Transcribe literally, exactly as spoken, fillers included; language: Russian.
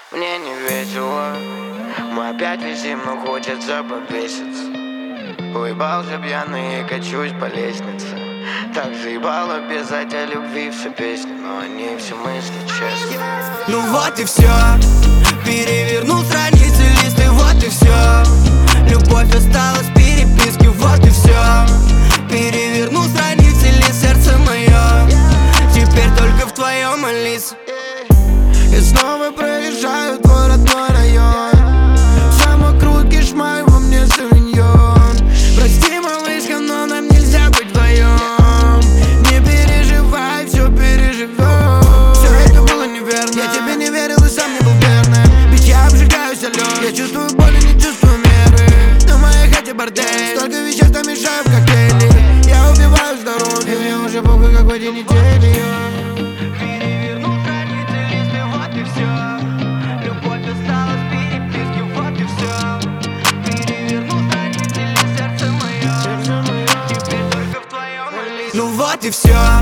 Мне не весело, мы опять висим, но хочется повеситься. Уебался пьяный и качусь по лестнице. Так заебало писать о любви все песни, но они все мысли честны. Ну вот и все, перевернул страницы, листы, вот и все. Любовь осталась в переписке, вот и все. Перевернул страницы, лист, сердце мое теперь только в твоем, Алиса. И снова проезжаю твой родной район. Сам вокруг кишмай, во мне савиньон. Прости, малышка, но нам нельзя быть вдвоем. Не переживай, все переживем. Все это было неверно, я тебе не верил и сам не был верным. Ведь я обжигаюсь о лед, я чувствую боль и не чувствую меры. На моей хате бордель, столько вещей, что мешаю в коктейле. Я убиваю с дороги, мне уже похуй, как в эти недели. Ну вот и все,